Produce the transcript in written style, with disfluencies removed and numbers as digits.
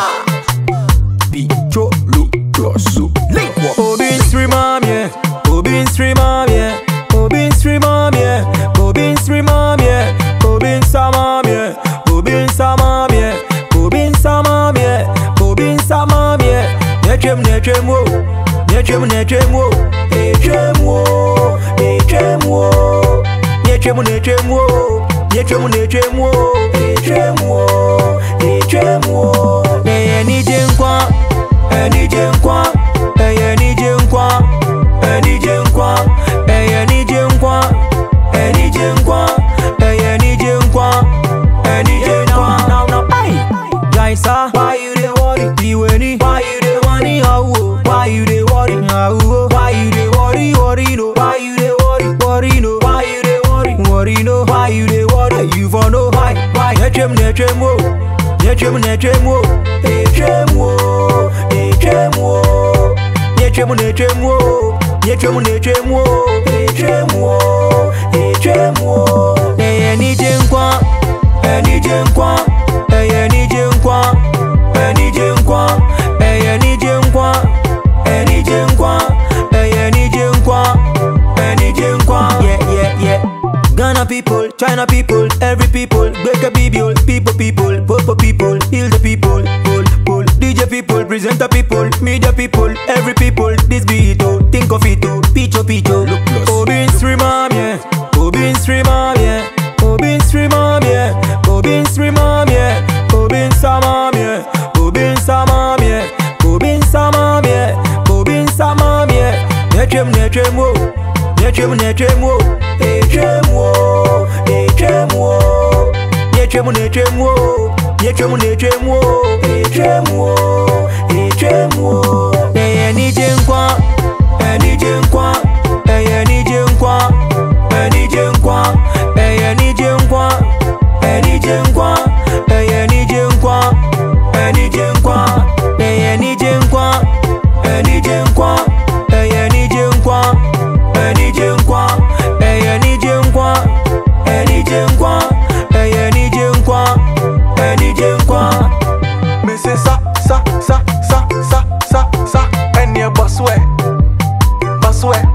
Bicho Lucroso Obin streamam yeah, Obin streamam yeah, Obin streamam yeah, Obin streamam yeah, Obin samam yeah, Obin samam yeah, Obin samam yeah, Obin samam yeah. Nechem wo, nechem wo, nechem wo, nechem wo, nechem wo, nechem wo, nechem wo. Any jinkwa, any jinkwa, any jinkwa, any jinkwa, any jinkwa, any jinkwa, any jinkwa, any jinkwa. Now, hey, Jaisa, why you dey worry? Diweni, why you dey worry? Why you dey worry? Why you dey worry? Worry no, why you dey worry? Worry no, why you dey worry? Worry no, why you dey worry? You for know why? Nechem wo, nechem wo, nechem wo, nechem wo, nechem wo, nechem wo, nechem wo, nechem wo. Any jinkwa, any jinkwa, any jinkwa, any jinkwa, any jinkwa, any jinkwa, any jinkwa, any jinkwa. Yeah. Ghana people, China people, every people, break a people, popo people, heal the people, pull, DJ people, presenter people, media people, every people, this beat oh, think of it oh, picho. Obin streamam yeah, Obin streamam yeah, Obin streamam yeah, Obin streamam yeah, Obin samam yeah, Obin samam yeah, Obin samam yeah, Obin samam yeah. Nechem wo, nechem wo, nechem wo, nechem wo, nechem wo. Any jinkwa, any jinkwa, any jinkwa, any jinkwa, any jinkwa, any jinkwa, any jinkwa, any jinkwa, any jinkwa, any jinkwa, any jinkwa, any jinkwa, any jinkwa, any jinkwa, any jinkwa, any jinkwa. Me say sa, any baswe